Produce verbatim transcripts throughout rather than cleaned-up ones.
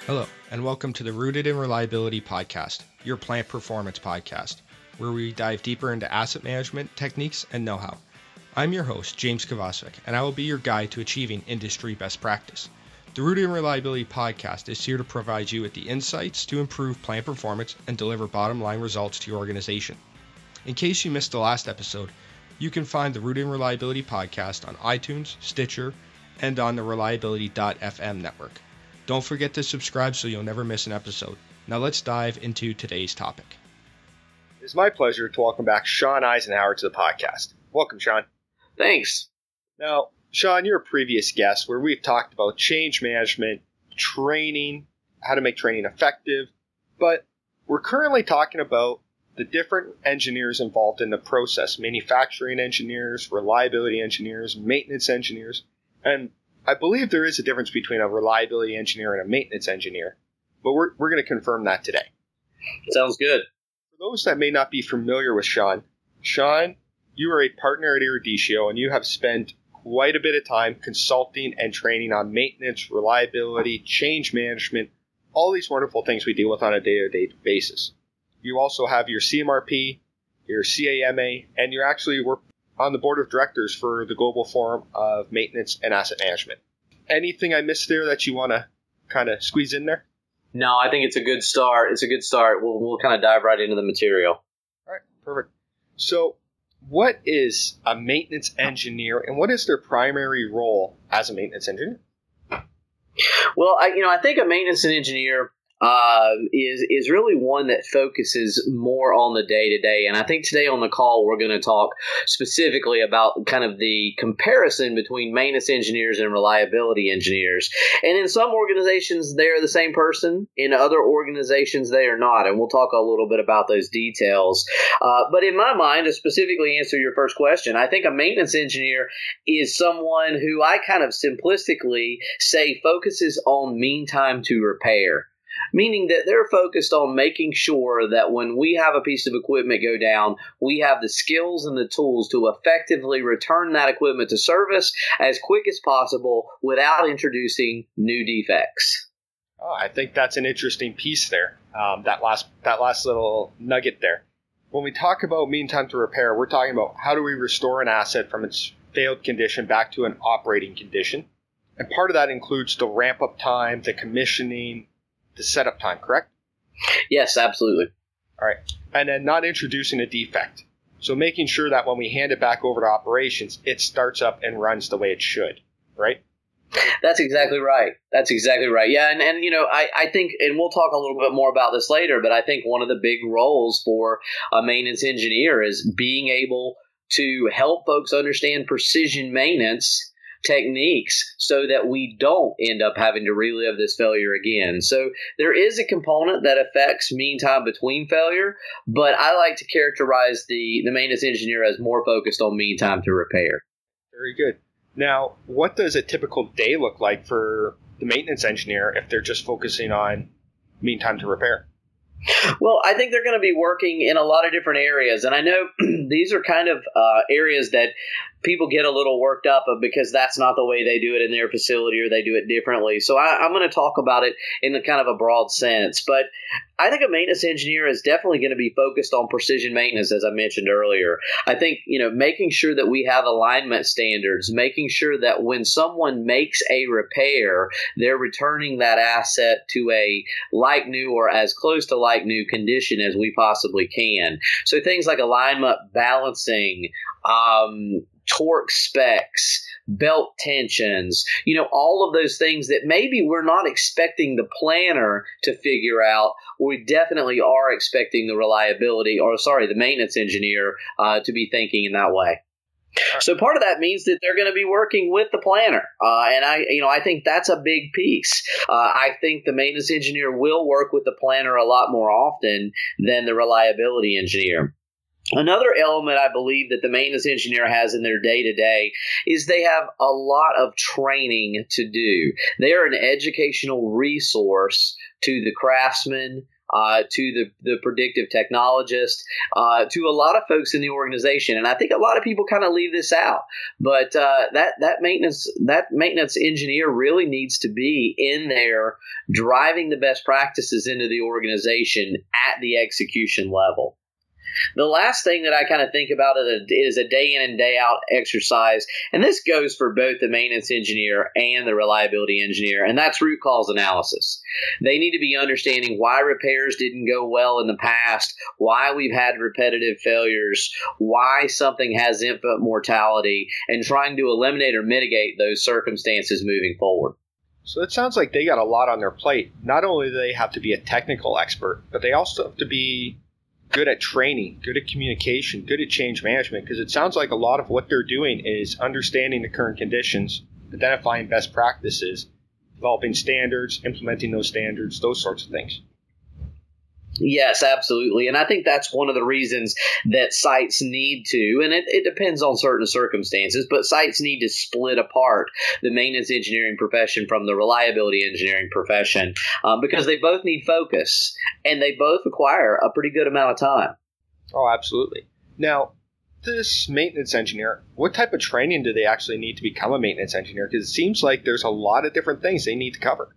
Hello, and welcome to the Rooted in Reliability podcast, your plant performance podcast, where we dive deeper into asset management techniques and know-how. I'm your host, James Kovacevic, and I will be your guide to achieving industry best practice. The Rooted in Reliability podcast is here to provide you with the insights to improve plant performance and deliver bottom-line results to your organization. In case you missed the last episode, you can find the Rooted in Reliability podcast on iTunes, Stitcher, and on the reliability dot f m network. Don't forget to subscribe so you'll never miss an episode. Now let's dive into today's topic. It's my pleasure to welcome back Sean Eisenhower to the podcast. Welcome, Sean. Thanks. Now, Sean, you're a previous guest where we've talked about change management, training, how to make training effective, but we're currently talking about the different engineers involved in the process, manufacturing engineers, reliability engineers, maintenance engineers, and I believe there is a difference between a reliability engineer and a maintenance engineer, but we're we're going to confirm that today. Sounds good. For those that may not be familiar with Sean, Sean, you are a partner at Eruditio, and you have spent quite a bit of time consulting and training on maintenance, reliability, change management, all these wonderful things we deal with on a day-to-day basis. You also have your C M R P, your C A M A, and you're actually work on the board of directors for the Global Forum of Maintenance and Asset Management. Anything I missed there that you want to kind of squeeze in there? No, I think it's a good start. It's a good start. We'll we'll kind of dive right into the material. All right, perfect. So what is a maintenance engineer, and what is their primary role as a maintenance engineer? Well, I, you know, I think a maintenance engineer uh, is is really one that focuses more on the day-to-day. And I think today on the call, we're going to talk specifically about kind of the comparison between maintenance engineers and reliability engineers. And in some organizations, they're the same person. In other organizations, they are not. And we'll talk a little bit about those details. Uh, but in my mind, to specifically answer your first question, I think a maintenance engineer is someone who I kind of simplistically say focuses on mean time to repair. Meaning that they're focused on making sure that when we have a piece of equipment go down, we have the skills and the tools to effectively return that equipment to service as quick as possible without introducing new defects. Oh, I think that's an interesting piece there, um, that last that last little nugget there. When we talk about mean time to repair, we're talking about how do we restore an asset from its failed condition back to an operating condition. And part of that includes the ramp-up time, the commissioning, the setup time, correct? Yes, absolutely. All right. And then not introducing a defect. So making sure that when we hand it back over to operations, it starts up and runs the way it should, right? That's exactly right. That's exactly right. Yeah, and, and you know, I, I think, and we'll talk a little bit more about this later, but I think one of the big roles for a maintenance engineer is being able to help folks understand precision maintenance techniques so that we don't end up having to relive this failure again. So there is a component that affects mean time between failure, but I like to characterize the, the maintenance engineer as more focused on mean time to repair. Very good. Now, what does a typical day look like for the maintenance engineer if they're just focusing on mean time to repair? Well, I think they're going to be working in a lot of different areas. And I know these are kind of uh, areas that people get a little worked up of because that's not the way they do it in their facility or they do it differently. So I, I'm going to talk about it in a kind of a broad sense. But I think a maintenance engineer is definitely going to be focused on precision maintenance, as I mentioned earlier. I think, you know, making sure that we have alignment standards, making sure that when someone makes a repair, they're returning that asset to a like new or as close to like new condition as we possibly can. So things like alignment, balancing, um, torque specs, belt tensions, you know, all of those things that maybe we're not expecting the planner to figure out. We definitely are expecting the reliability or sorry, the maintenance engineer uh, to be thinking in that way. So part of that means that they're going to be working with the planner. Uh, and I, you know, I think that's a big piece. Uh, I think the maintenance engineer will work with the planner a lot more often than the reliability engineer. Another element I believe that the maintenance engineer has in their day-to-day is they have a lot of training to do. They are an educational resource to the craftsmen, uh, to the, the predictive technologist, uh, to a lot of folks in the organization. And I think a lot of people kind of leave this out, but uh, that that maintenance that maintenance engineer really needs to be in there driving the best practices into the organization at the execution level. The last thing that I kind of think about is a day in and day out exercise, and this goes for both the maintenance engineer and the reliability engineer, and that's root cause analysis. They need to be understanding why repairs didn't go well in the past, why we've had repetitive failures, why something has infant mortality, and trying to eliminate or mitigate those circumstances moving forward. So it sounds like they got a lot on their plate. Not only do they have to be a technical expert, but they also have to be good at training, good at communication, good at change management, because it sounds like a lot of what they're doing is understanding the current conditions, identifying best practices, developing standards, implementing those standards, those sorts of things. Yes, absolutely. And I think that's one of the reasons that sites need to, and it, it depends on certain circumstances, but sites need to split apart the maintenance engineering profession from the reliability engineering profession um, because they both need focus and they both require a pretty good amount of time. Oh, absolutely. Now, this maintenance engineer, what type of training do they actually need to become a maintenance engineer? Because it seems like there's a lot of different things they need to cover.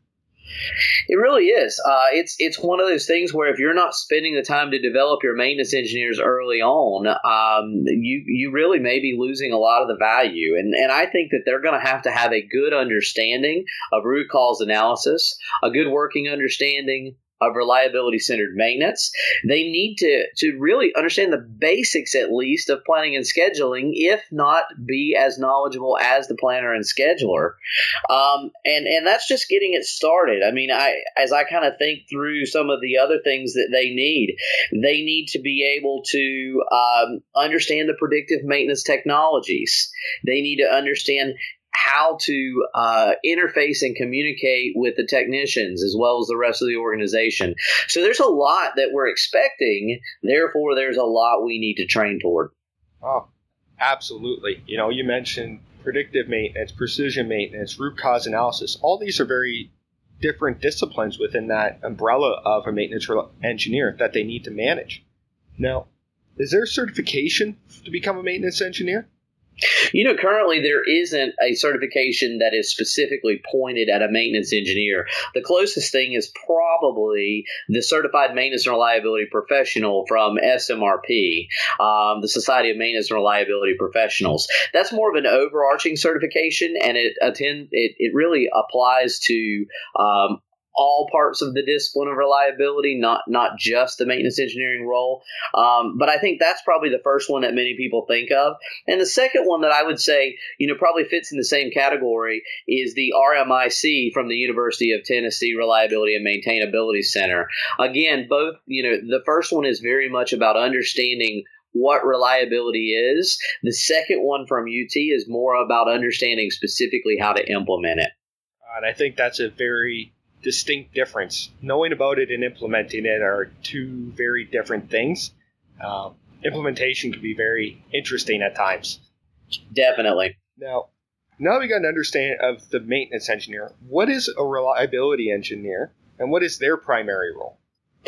It really is. Uh, it's it's one of those things where if you're not spending the time to develop your maintenance engineers early on, um, you you really may be losing a lot of the value. And and I think that they're going to have to have a good understanding of root cause analysis, a good working understanding of reliability-centered maintenance. They need to, to really understand the basics, at least, of planning and scheduling, if not be as knowledgeable as the planner and scheduler. Um, and, and that's just getting it started. I mean, I as I kind of think through some of the other things that they need, they need to be able to um, understand the predictive maintenance technologies. They need to understand how to uh, interface and communicate with the technicians as well as the rest of the organization. So there's a lot that we're expecting. Therefore, there's a lot we need to train toward. Oh, absolutely. You know, you mentioned predictive maintenance, precision maintenance, root cause analysis. All these are very different disciplines within that umbrella of a maintenance engineer that they need to manage. Now, is there certification to become a maintenance engineer? You know, currently there isn't a certification that is specifically pointed at a maintenance engineer. The closest thing is probably the Certified Maintenance and Reliability Professional from S M R P, um, the Society of Maintenance and Reliability Professionals. That's more of an overarching certification, and it attend it, it really applies to um, all parts of the discipline of reliability, not not just the maintenance engineering role. Um, but I think that's probably the first one that many people think of. And the second one that I would say, you know, probably fits in the same category is the R M I C from the University of Tennessee Reliability and Maintainability Center. Again, both, you know, the first one is very much about understanding what reliability is. The second one from U T is more about understanding specifically how to implement it. And I think that's a very distinct difference. Knowing about it and implementing it are two very different things. Uh, implementation can be very interesting at times. Definitely. Now, now we got an understanding of the maintenance engineer. What is a reliability engineer, and what is their primary role?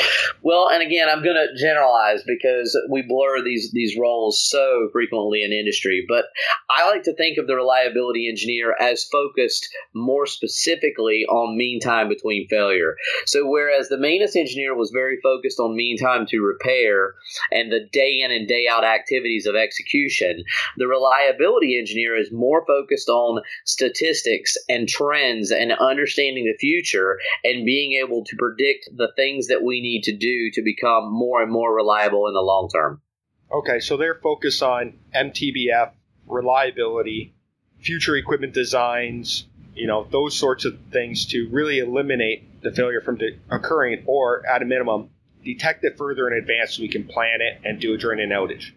Well, and again, I'm going to generalize because we blur these these roles so frequently in industry, but I like to think of the reliability engineer as focused more specifically on mean time between failure. So whereas the maintenance engineer was very focused on mean time to repair and the day in and day out activities of execution, the reliability engineer is more focused on statistics and trends and understanding the future and being able to predict the things that we need to do to become more and more reliable in the long term. Okay, so they're focused on M T B F, reliability, future equipment designs, you know, those sorts of things to really eliminate the failure from de- occurring, or at a minimum, detect it further in advance so we can plan it and do it during an outage.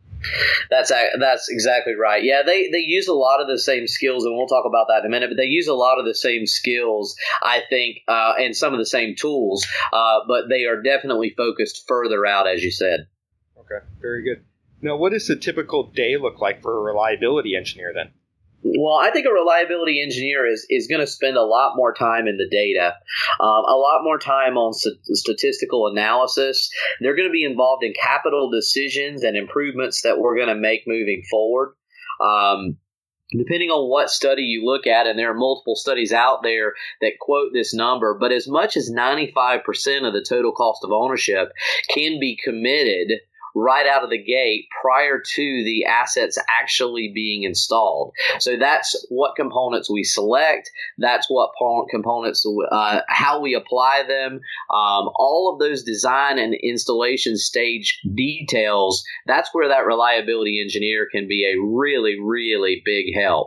That's that's exactly right. Yeah, they, they use a lot of the same skills, and we'll talk about that in a minute, but they use a lot of the same skills, I think, uh, and some of the same tools, uh, but they are definitely focused further out, as you said. Okay, very good. Now, what does the typical day look like for a reliability engineer then? Well, I think a reliability engineer is, is going to spend a lot more time in the data, um, a lot more time on st- statistical analysis. They're going to be involved in capital decisions and improvements that we're going to make moving forward. Um, Depending on what study you look at, and there are multiple studies out there that quote this number, but as much as ninety-five percent of the total cost of ownership can be committed right out of the gate prior to the assets actually being installed. So that's what components we select. That's what components, uh, how we apply them. Um, all of those design and installation stage details, that's where that reliability engineer can be a really, really big help.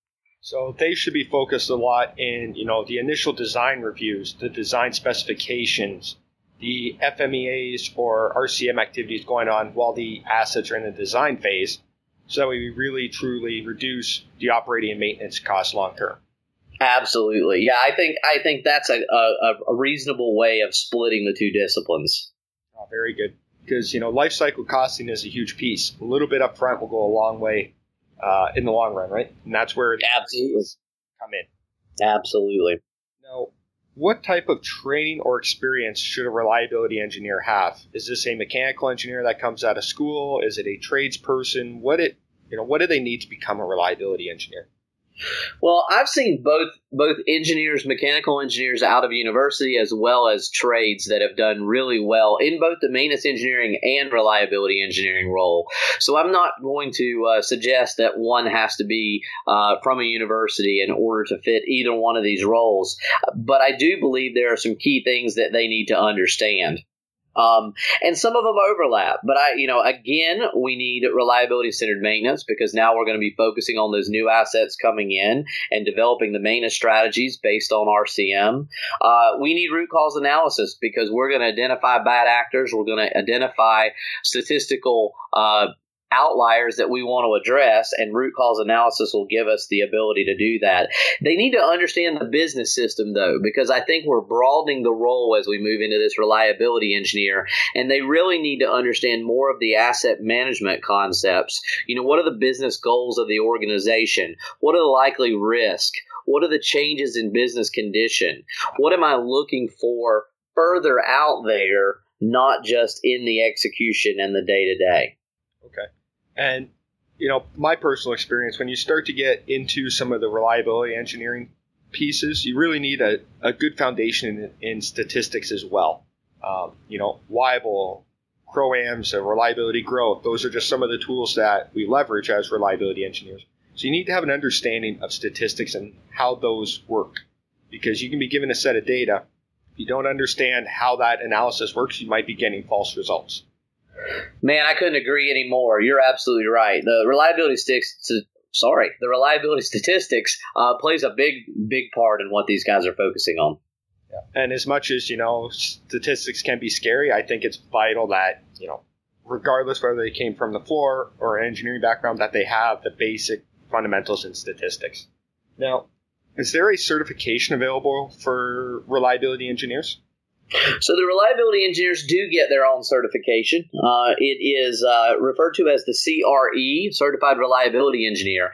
So they should be focused a lot in, you know, the initial design reviews, the design specifications, the F M E As or R C M activities going on while the assets are in the design phase, so that we really truly reduce the operating and maintenance costs long term. Absolutely. Yeah, I think I think that's a, a, a reasonable way of splitting the two disciplines. Oh, very good. Because, you know, life cycle costing is a huge piece. A little bit up front will go a long way uh, in the long run, right? And that's where the Absolutely come in. Absolutely. Now, what type of training or experience should a reliability engineer have? Is this a mechanical engineer that comes out of school? Is it a tradesperson? What it, you know, what do they need to become a reliability engineer? Well, I've seen both both engineers, mechanical engineers out of university, as well as trades that have done really well in both the maintenance engineering and reliability engineering role. So I'm not going to uh, suggest that one has to be uh, from a university in order to fit either one of these roles. But I do believe there are some key things that they need to understand. Um, and some of them overlap, but I, you know, again, we need reliability centered maintenance because now we're going to be focusing on those new assets coming in and developing the maintenance strategies based on R C M. Uh, we need root cause analysis because we're going to identify bad actors. We're going to identify statistical, uh, outliers that we want to address, and root cause analysis will give us the ability to do that. They need to understand the business system, though, because I think we're broadening the role as we move into this reliability engineer, and they really need to understand more of the asset management concepts. You know, what are the business goals of the organization? What are the likely risks? What are the changes in business condition? What am I looking for further out there, not just in the execution and the day-to-day? Okay. And, you know, my personal experience, when you start to get into some of the reliability engineering pieces, you really need a, a good foundation in, in statistics as well. Um, you know, Weibull, CROAMs, uh, reliability growth, those are just some of the tools that we leverage as reliability engineers. So you need to have an understanding of statistics and how those work, because you can be given a set of data. If you don't understand how that analysis works, you might be getting false results. Man, I couldn't agree anymore. You're absolutely right. The reliability sticks. Sorry, the reliability statistics uh, plays a big, big part in what these guys are focusing on. Yeah. And as much as, you know, statistics can be scary, I think it's vital that, you know, regardless whether they came from the floor or an engineering background, that they have the basic fundamentals in statistics. Now, is there a certification available for reliability engineers? So the reliability engineers do get their own certification. Uh, it is uh, referred to as the C R E, Certified Reliability Engineer.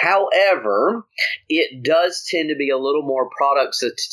However, it does tend to be a little more product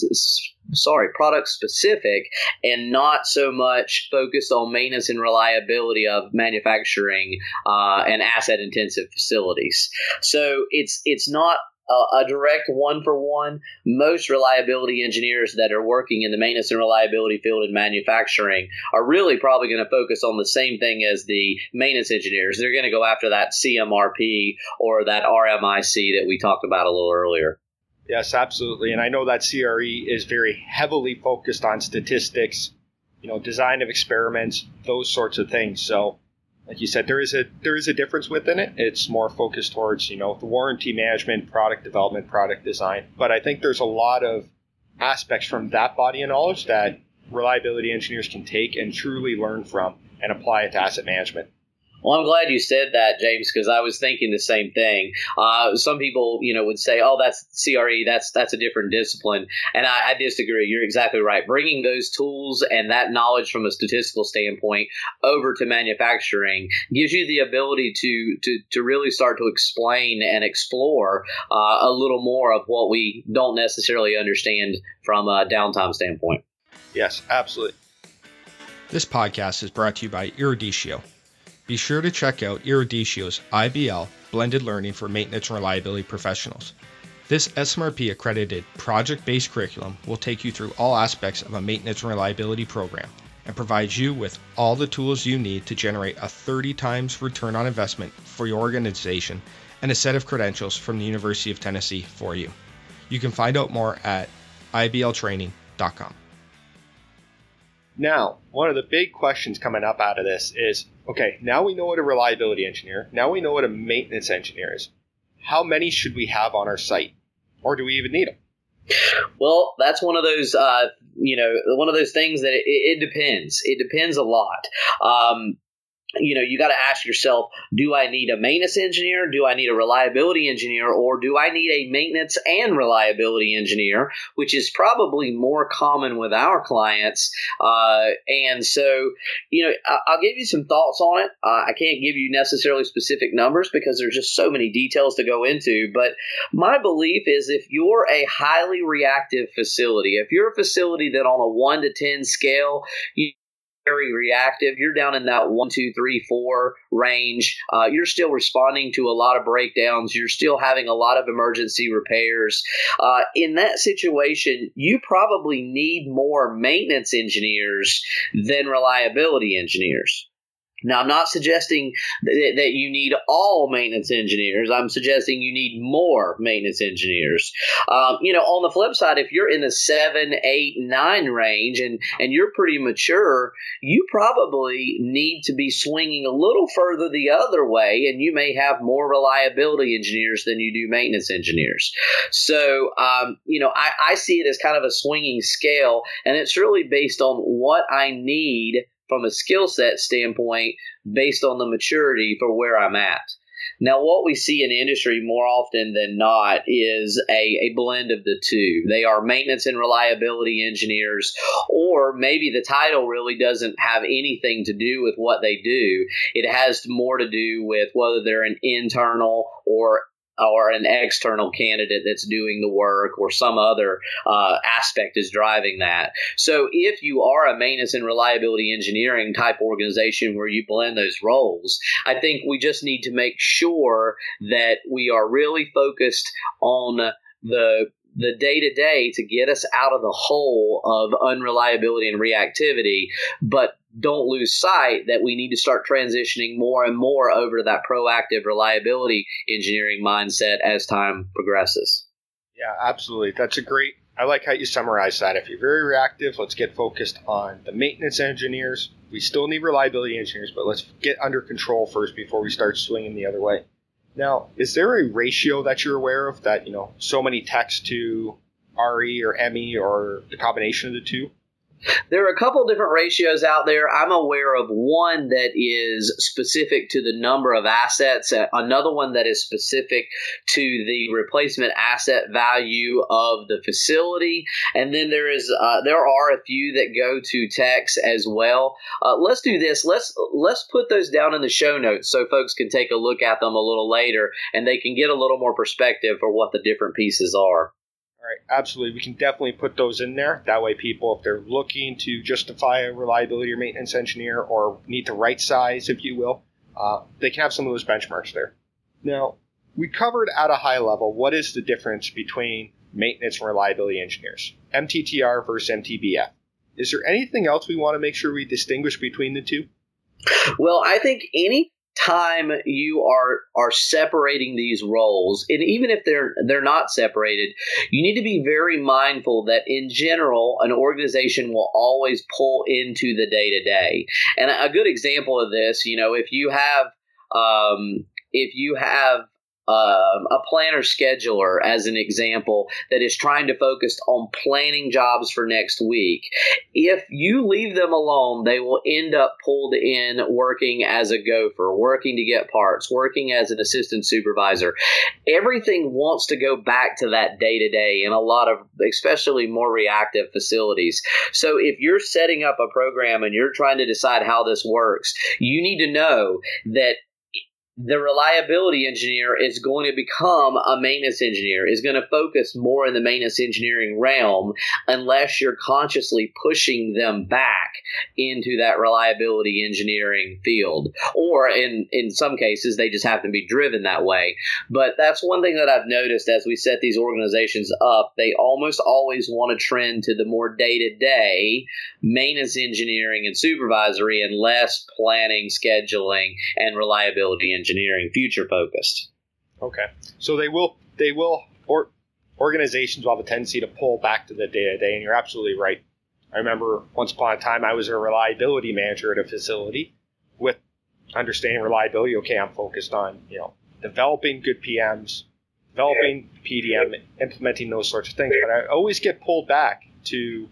sorry, product specific and not so much focused on maintenance and reliability of manufacturing uh, and asset intensive facilities. So it's it's not Uh, a direct one-for-one. Most reliability engineers that are working in the maintenance and reliability field in manufacturing are really probably going to focus on the same thing as the maintenance engineers. They're going to go after that C M R P or that R M I C that we talked about a little earlier. Yes, absolutely. And I know that C R E is very heavily focused on statistics, you know, design of experiments, those sorts of things. So, like you said, there is a there is a difference within it. It's more focused towards, you know, the warranty management, product development, product design. But I think there's a lot of aspects from that body of knowledge that reliability engineers can take and truly learn from and apply it to asset management. Well, I'm glad you said that, James, because I was thinking the same thing. Uh, some people, you know, would say, "Oh, that's C R E. That's that's a different discipline," and I, I disagree. You're exactly right. Bringing those tools and that knowledge from a statistical standpoint over to manufacturing gives you the ability to to to really start to explain and explore uh, a little more of what we don't necessarily understand from a downtime standpoint. Yes, absolutely. This podcast is brought to you by Eruditio. Be sure to check out Eruditio's I B L, Blended Learning for Maintenance and Reliability Professionals. This S M R P accredited project-based curriculum will take you through all aspects of a maintenance and reliability program and provides you with all the tools you need to generate a thirty times return on investment for your organization and a set of credentials from the University of Tennessee for you. You can find out more at I B L training dot com. Now, one of the big questions coming up out of this is, okay, now we know what a reliability engineer, now we know what a maintenance engineer is. How many should we have on our site? Or do we even need them? Well, that's one of those, uh, you know, one of those things that it, it depends. It depends a lot. Um, You know, you got to ask yourself, do I need a maintenance engineer? Do I need a reliability engineer? Or do I need a maintenance and reliability engineer, which is probably more common with our clients? Uh, and so, you know, I, I'll give you some thoughts on it. Uh, I can't give you necessarily specific numbers because there's just so many details to go into. But my belief is if you're a highly reactive facility, if you're a facility that on a one to ten scale, you very reactive, you're down in that one, two, three, four range. Uh, you're still responding to a lot of breakdowns. You're still having a lot of emergency repairs. Uh, in that situation, you probably need more maintenance engineers than reliability engineers. Now, I'm not suggesting that, that you need all maintenance engineers. I'm suggesting you need more maintenance engineers. Um, you know, on the flip side, if you're in the seven, eight, nine range and, and you're pretty mature, you probably need to be swinging a little further the other way, and you may have more reliability engineers than you do maintenance engineers. So, um, you know, I, I see it as kind of a swinging scale, and it's really based on what I need from a skill set standpoint based on the maturity for where I'm at. Now, what we see in industry more often than not is a, a blend of the two. They are maintenance and reliability engineers, or maybe the title really doesn't have anything to do with what they do. It has more to do with whether they're an internal or or an external candidate that's doing the work, or some other uh, aspect is driving that. So if you are a maintenance and reliability engineering type organization where you blend those roles, I think we just need to make sure that we are really focused on the the day-to-day to get us out of the hole of unreliability and reactivity, but don't lose sight that we need to start transitioning more and more over to that proactive reliability engineering mindset as time progresses. Yeah, absolutely. That's a great, I like how you summarize that. If you're very reactive, let's get focused on the maintenance engineers. We still need reliability engineers, but let's get under control first before we start swinging the other way. Now, is there a ratio that you're aware of that, you know, so many techs to R E or M E or the combination of the two? There are a couple different ratios out there. I'm aware of one that is specific to the number of assets, another one that is specific to the replacement asset value of the facility, and then there is uh, there are a few that go to techs as well. Uh, let's do this. Let's let's put those down in the show notes so folks can take a look at them a little later, and they can get a little more perspective for what the different pieces are. All right, absolutely. We can definitely put those in there. That way people, if they're looking to justify a reliability or maintenance engineer or need to right size, if you will, uh, they can have some of those benchmarks there. Now, we covered at a high level what is the difference between maintenance and reliability engineers, M T T R versus M T B F. Is there anything else we want to make sure we distinguish between the two? Well, I think any time you are are separating these roles, and even if they're they're not separated, you need to be very mindful that in general an organization will always pull into the day-to-day. And a good example of this, you know, if you have um if you have Um, a planner scheduler, as an example, that is trying to focus on planning jobs for next week. If you leave them alone, they will end up pulled in working as a gopher, working to get parts, working as an assistant supervisor. Everything wants to go back to that day-to-day in a lot of, especially more reactive facilities. So if you're setting up a program and you're trying to decide how this works, you need to know that the reliability engineer is going to become a maintenance engineer, is going to focus more in the maintenance engineering realm unless you're consciously pushing them back into that reliability engineering field. Or in, in some cases, they just happen to be driven that way. But that's one thing that I've noticed as we set these organizations up. They almost always want to trend to the more day-to-day maintenance engineering and supervisory and less planning, scheduling, and reliability engineering. Engineering, future focused. Okay, so they will they will or organizations will have a tendency to pull back to the day to day, and you're absolutely right. I remember once upon a time I was a reliability manager at a facility with understanding reliability. Okay, I'm focused on you know developing good P Ms, developing P D M, implementing those sorts of things. But I always get pulled back to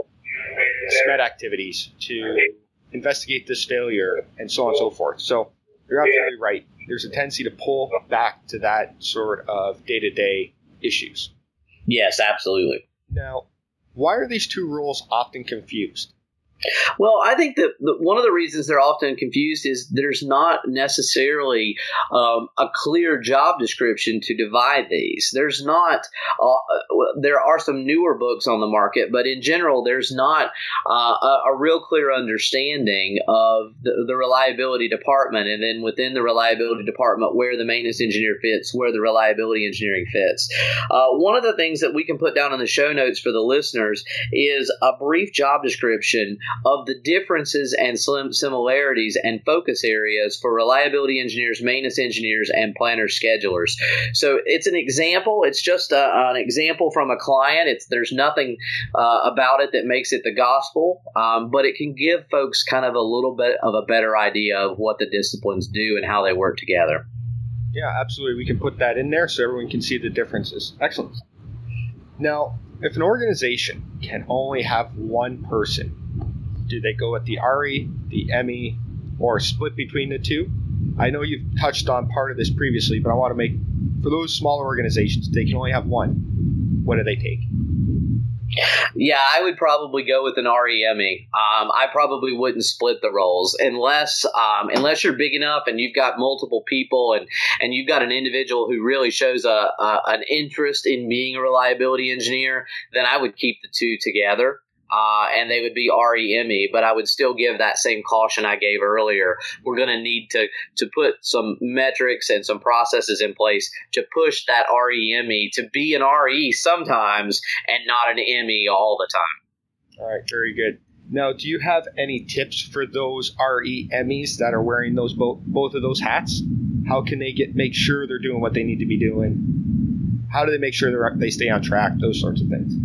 S M E D activities, to investigate this failure, and so on and so forth. So you're absolutely right. There's a tendency to pull back to that sort of day-to-day issues. Yes, absolutely. Now, why are these two roles often confused? Well, I think that the, one of the reasons they're often confused is there's not necessarily um, a clear job description to divide these. There's not, uh, there are some newer books on the market, but in general, there's not uh, a, a real clear understanding of the, the reliability department, and then within the reliability department, where the maintenance engineer fits, where the reliability engineering fits. Uh, one of the things that we can put down in the show notes for the listeners is a brief job description of the differences and similarities and focus areas for reliability engineers, maintenance engineers, and planner schedulers. So it's an example. It's just a, an example from a client. It's there's nothing uh, about it that makes it the gospel, um, but it can give folks kind of a little bit of a better idea of what the disciplines do and how they work together. Yeah, absolutely. We can put that in there so everyone can see the differences. Excellent. Now, if an organization can only have one person, do they go with the R E, the M E, or split between the two? I know you've touched on part of this previously, but I want to make, for those smaller organizations, they can only have one. What do they take? Yeah, I would probably go with an R E M E. Um, I probably wouldn't split the roles unless um, unless you're big enough and you've got multiple people and, and you've got an individual who really shows a, a an interest in being a reliability engineer, then I would keep the two together. Uh, and they would be R E M E, but I would still give that same caution I gave earlier. We're going to need to to put some metrics and some processes in place to push that R E M E to be an R E sometimes and not an M E all the time. All right, very good. Now, do you have any tips for those R E M Es that are wearing those both both of those hats? How can they get make sure they're doing what they need to be doing? How do they make sure they they stay on track? Those sorts of things.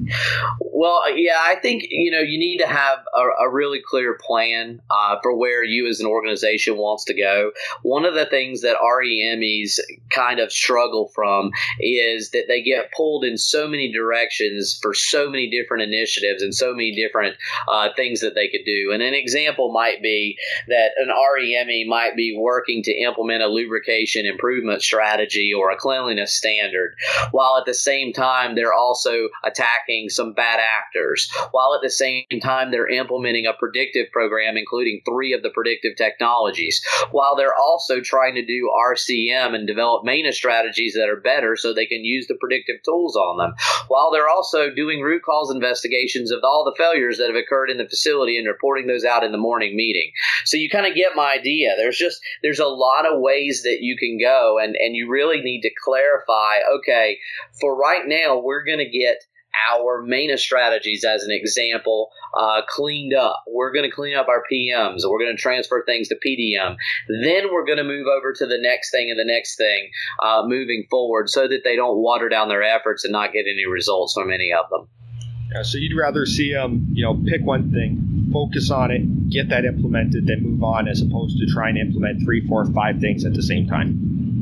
Well, yeah, I think, you know, you need to have a, a really clear plan uh, for where you as an organization wants to go. One of the things that R E M Es kind of struggle from is that they get pulled in so many directions for so many different initiatives and so many different uh, things that they could do. And an example might be that an R E M E might be working to implement a lubrication improvement strategy or a cleanliness standard, while at the same time they're also attacking some bad actors, while at the same time they're implementing a predictive program including three of the predictive technologies, while they're also trying to do R C M and develop maintenance strategies that are better so they can use the predictive tools on them, while they're also doing root cause investigations of all the failures that have occurred in the facility and reporting those out in the morning meeting. So you kind of get my idea. There's just there's a lot of ways that you can go, and, and you really need to clarify, okay, for right now we're going to get our maintenance strategies, as an example, uh, cleaned up. We're going to clean up our P Ms. We're going to transfer things to P D M. Then we're going to move over to the next thing and the next thing uh, moving forward so that they don't water down their efforts and not get any results from any of them. Yeah, so you'd rather see them, you know, pick one thing, focus on it, get that implemented, then move on, as opposed to trying to implement three, four, five things at the same time.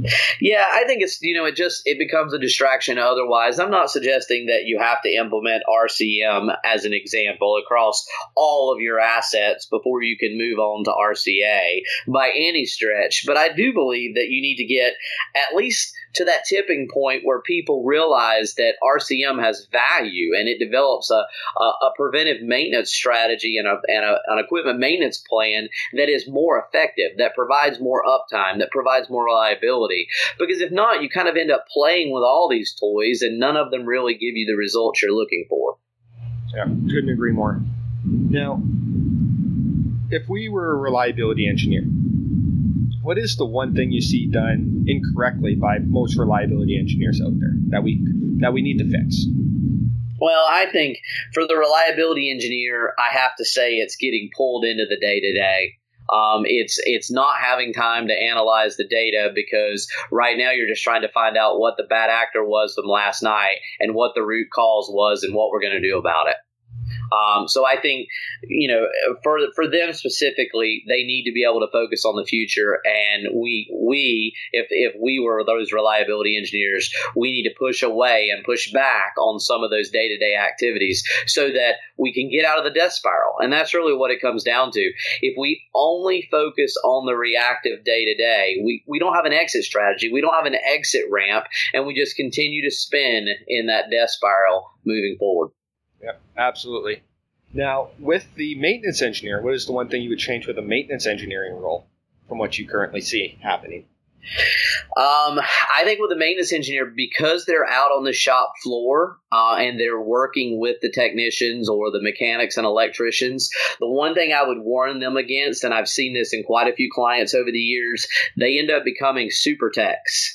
Yeah, I think it's, you know, it just, it becomes a distraction otherwise. I'm not suggesting that you have to implement R C M as an example across all of your assets before you can move on to R C A by any stretch. But I do believe that you need to get at least to that tipping point where people realize that R C M has value and it develops a, a, a preventive maintenance strategy and, a, and a, an equipment maintenance plan that is more effective, that provides more uptime, that provides more reliability. Because if not, you kind of end up playing with all these toys and none of them really give you the results you're looking for. Yeah, couldn't agree more. Now, if we were a reliability engineer, what is the one thing you see done incorrectly by most reliability engineers out there that we that we need to fix? Well, I think for the reliability engineer, I have to say it's getting pulled into the day-to-day. Um, it's it's not having time to analyze the data because right now you're just trying to find out what the bad actor was from last night and what the root cause was and what we're going to do about it. Um, so I think, you know, for for them specifically, they need to be able to focus on the future. And we, we if, if we were those reliability engineers, we need to push away and push back on some of those day-to-day activities so that we can get out of the death spiral. And that's really what it comes down to. If we only focus on the reactive day-to-day, we, we don't have an exit strategy. We don't have an exit ramp, and we just continue to spin in that death spiral moving forward. Yeah, absolutely. Now, with the maintenance engineer, what is the one thing you would change with a maintenance engineering role from what you currently see happening? Um, I think with the maintenance engineer, because they're out on the shop floor uh, and they're working with the technicians or the mechanics and electricians, the one thing I would warn them against, and I've seen this in quite a few clients over the years, they end up becoming super techs.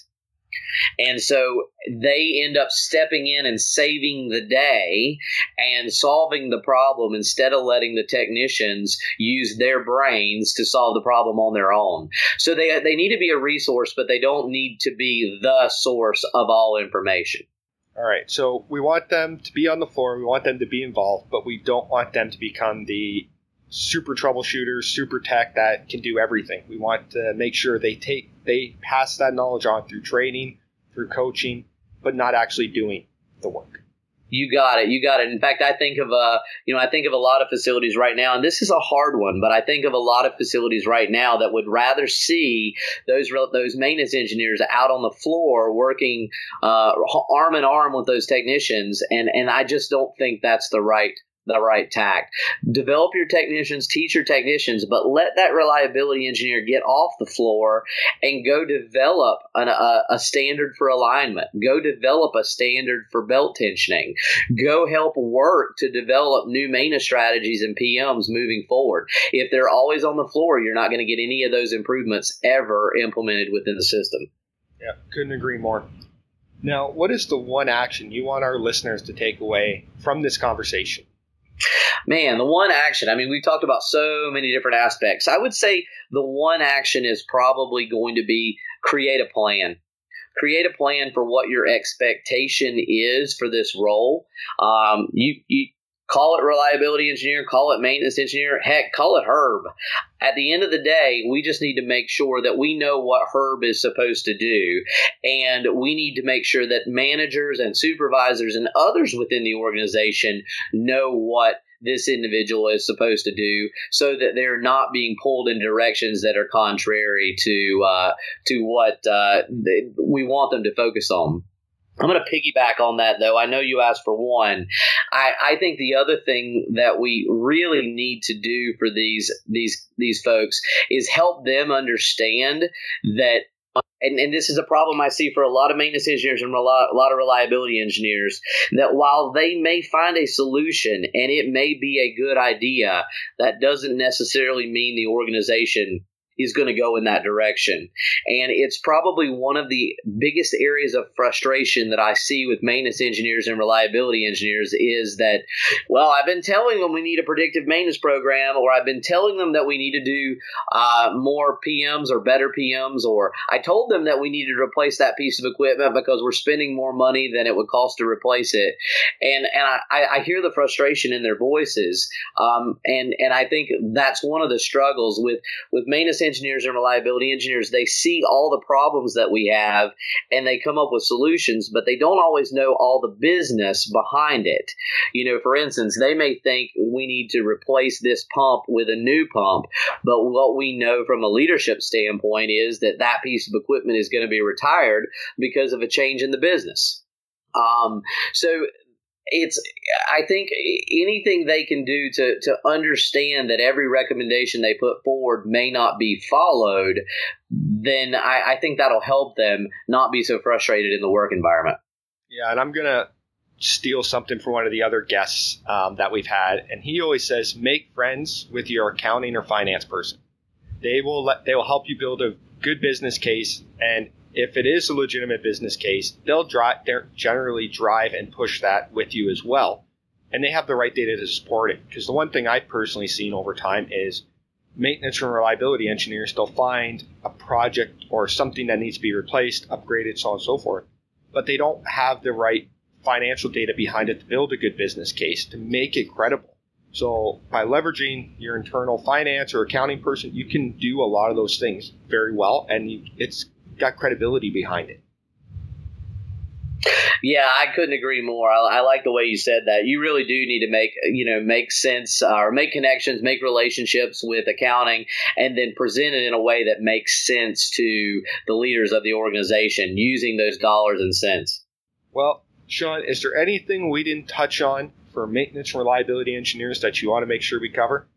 And so they end up stepping in and saving the day and solving the problem instead of letting the technicians use their brains to solve the problem on their own. So they they need to be a resource, but they don't need to be the source of all information. All right. So we want them to be on the floor. We want them to be involved, but we don't want them to become the super troubleshooter, super tech that can do everything. We want to make sure they take they pass that knowledge on through training, through coaching, but not actually doing the work. You got it. You got it. In fact, I think of uh, you know, I think of a lot of facilities right now, and this is a hard one, but I think of a lot of facilities right now that would rather see those those maintenance engineers out on the floor working uh, arm in arm with those technicians, and and I just don't think that's the right. the right tact. Develop your technicians, teach your technicians, but let that reliability engineer get off the floor and go develop an, a, a standard for alignment. Go develop a standard for belt tensioning. Go help work to develop new maintenance strategies and P Ms moving forward. If they're always on the floor, you're not going to get any of those improvements ever implemented within the system. Yeah, couldn't agree more. Now, what is the one action you want our listeners to take away from this conversation? Man, the one action, I mean, we've talked about so many different aspects. I would say the one action is probably going to be create a plan. Create a plan for what your expectation is for this role. Um, you, you call it reliability engineer, call it maintenance engineer, heck, call it Herb. At the end of the day, we just need to make sure that we know what Herb is supposed to do. And we need to make sure that managers and supervisors and others within the organization know what this individual is supposed to do so that they're not being pulled in directions that are contrary to uh, to what uh, they, we want them to focus on. I'm going to piggyback on that, though. I know you asked for one. I, I think the other thing that we really need to do for these these these folks is help them understand that, and, and this is a problem I see for a lot of maintenance engineers and a lot, a lot of reliability engineers, that while they may find a solution and it may be a good idea, that doesn't necessarily mean the organization is going to go in that direction. And it's probably one of the biggest areas of frustration that I see with maintenance engineers and reliability engineers is that, well, I've been telling them we need a predictive maintenance program, or I've been telling them that we need to do uh, more P Ms or better P Ms, or I told them that we needed to replace that piece of equipment because we're spending more money than it would cost to replace it. And and I, I hear the frustration in their voices. Um, and, and I think that's one of the struggles with, with maintenance engineers and reliability engineers, they see all the problems that we have and they come up with solutions, but they don't always know all the business behind it. You know, for instance, they may think we need to replace this pump with a new pump, but what we know from a leadership standpoint is that that piece of equipment is going to be retired because of a change in the business. Um, so it's, I think anything they can do to, to understand that every recommendation they put forward may not be followed, then I, I think that'll help them not be so frustrated in the work environment. Yeah, and I'm going to steal something from one of the other guests um, that we've had, and he always says, make friends with your accounting or finance person. They will let, they will help you build a good business case, and if it is a legitimate business case, they'll drive, they're generally drive and push that with you as well. And they have the right data to support it. Because the one thing I've personally seen over time is maintenance and reliability engineers, they'll find a project or something that needs to be replaced, upgraded, so on and so forth. But they don't have the right financial data behind it to build a good business case, to make it credible. So by leveraging your internal finance or accounting person, you can do a lot of those things very well, and you, it's got credibility behind it. Yeah, I couldn't agree more. I, I like the way you said that. You really do need to make, you know, make sense uh, or make connections, make relationships with accounting, and then present it in a way that makes sense to the leaders of the organization using those dollars and cents. Well, Sean, is there anything we didn't touch on for maintenance and reliability engineers that you want to make sure we cover?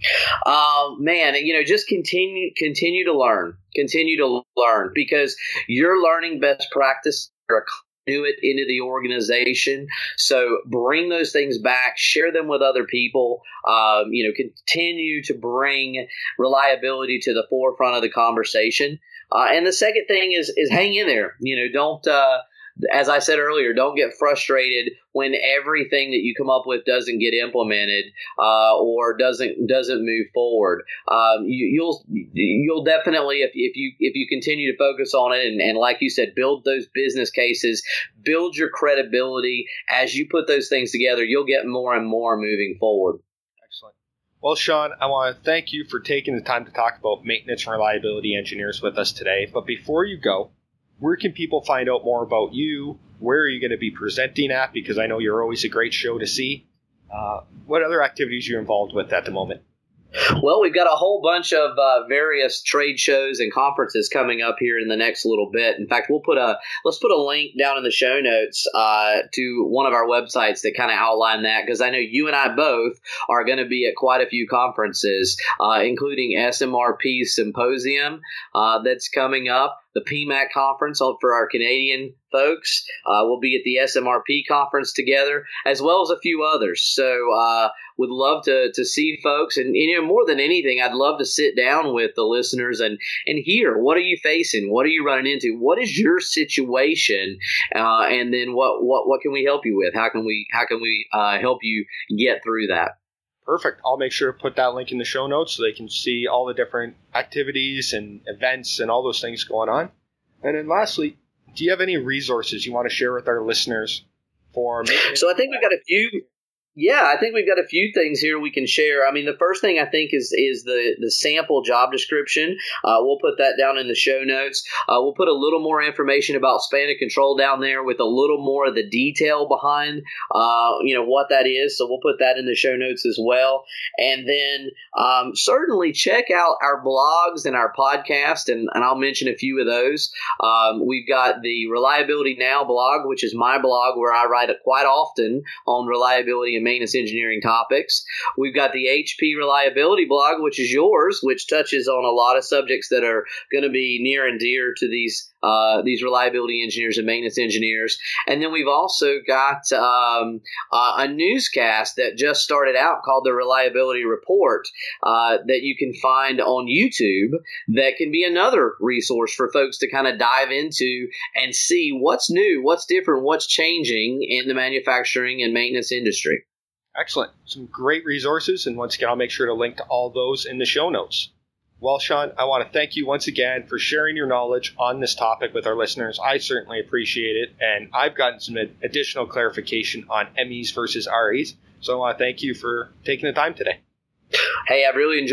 Um, man, you know, just continue, continue to learn, continue to learn, because you're learning best practice, you're a conduit into the organization. So bring those things back, share them with other people, um, you know, continue to bring reliability to the forefront of the conversation. Uh, and the second thing is, is hang in there, you know, don't, uh, as I said earlier, don't get frustrated when everything that you come up with doesn't get implemented uh, or doesn't doesn't move forward. Um, you, you'll you'll definitely, if if you if you continue to focus on it and, and like you said, build those business cases, build your credibility. As you put those things together, you'll get more and more moving forward. Excellent. Well, Sean, I want to thank you for taking the time to talk about maintenance and reliability engineers with us today. But before you go, where can people find out more about you? Where are you going to be presenting at? Because I know you're always a great show to see. Uh, what other activities are you involved with at the moment? Well, we've got a whole bunch of uh, various trade shows and conferences coming up here in the next little bit. In fact, we'll put a let's put a link down in the show notes uh, to one of our websites that kind of outline that, because I know you and I both are going to be at quite a few conferences, uh, including S M R P Symposium uh, that's coming up. The P MAC conference for our Canadian folks. Uh, we'll be at the S M R P conference together, as well as a few others. So uh, would love to to see folks. And, you know, more than anything, I'd love to sit down with the listeners and, and hear, what are you facing? What are you running into? What is your situation? Uh, and then what, what, what can we help you with? How can we, how can we uh, help you get through that? Perfect. I'll make sure to put that link in the show notes so they can see all the different activities and events and all those things going on. And then lastly, do you have any resources you want to share with our listeners for making So I think we've got a few. Yeah, I think we've got a few things here we can share. I mean, the first thing I think is is the, the sample job description. Uh, we'll put that down in the show notes. Uh, we'll put a little more information about span of control down there with a little more of the detail behind, uh, you know, what that is. So we'll put that in the show notes as well. And then um, certainly check out our blogs and our podcast, and, and I'll mention a few of those. Um, we've got the Reliability Now blog, which is my blog where I write quite often on reliability and maintenance engineering topics. We've got the H P Reliability blog, which is yours, which touches on a lot of subjects that are going to be near and dear to these uh, these reliability engineers and maintenance engineers. And then we've also got um, uh, a newscast that just started out called the Reliability Report uh, that you can find on YouTube that can be another resource for folks to kind of dive into and see what's new, what's different, what's changing in the manufacturing and maintenance industry. Excellent. Some great resources. And once again, I'll make sure to link to all those in the show notes. Well, Sean, I want to thank you once again for sharing your knowledge on this topic with our listeners. I certainly appreciate it. And I've gotten some additional clarification on M Es versus R Es. So I want to thank you for taking the time today. Hey, I've really enjoyed it.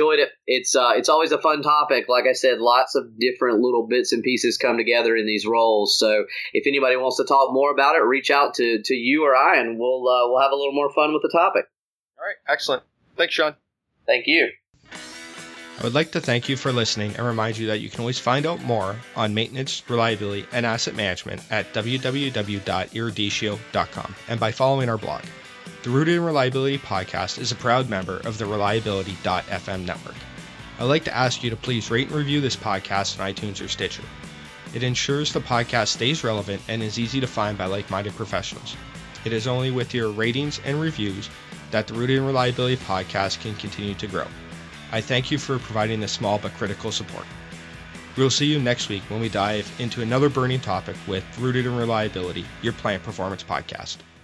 it's uh, it's always a fun topic. Like I said, lots of different little bits and pieces come together in these roles. So if anybody wants to talk more about it, reach out to, to you or I, and we'll uh, we'll have a little more fun with the topic. All right, excellent. Thanks, Sean. Thank you. I would like to thank you for listening and remind you that you can always find out more on maintenance, reliability, and asset management at w w w dot eruditio dot com and by following our blog. The Rooted in Reliability podcast is a proud member of the reliability dot f m network. I'd like to ask you to please rate and review this podcast on iTunes or Stitcher. It ensures the podcast stays relevant and is easy to find by like-minded professionals. It is only with your ratings and reviews that the Rooted in Reliability podcast can continue to grow. I thank you for providing this small but critical support. We'll see you next week when we dive into another burning topic with Rooted in Reliability, your plant performance podcast.